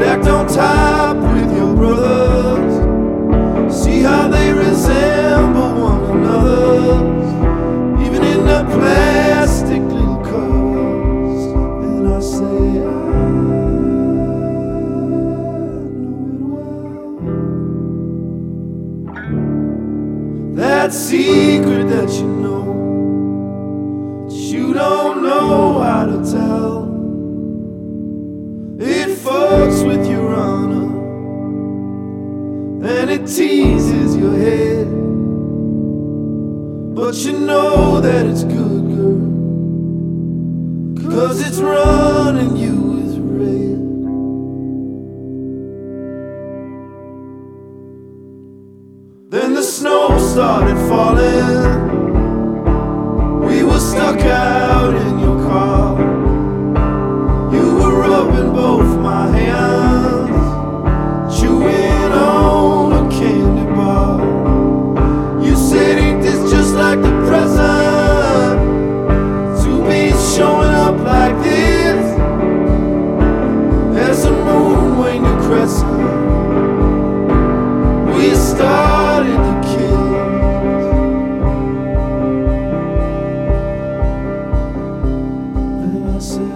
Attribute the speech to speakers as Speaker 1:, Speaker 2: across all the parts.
Speaker 1: stacked on top with your brothers. See how they resemble one another, even in the plastic little covers. And I say, I know it well. That secret that you know, that you don't know how to tell. It fucks with your honor, and it teases your head. But you know that it's good, girl, 'cause it's running you with red. Then the snow started falling. We were stuck out in your car. You were rubbing both my hands, chewing on a candy bar. You said, ain't this just like the present, to be showing up like this? There's a moon when you crescent. We started to kiss. And I said,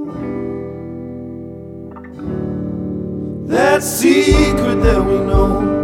Speaker 1: that secret that we know,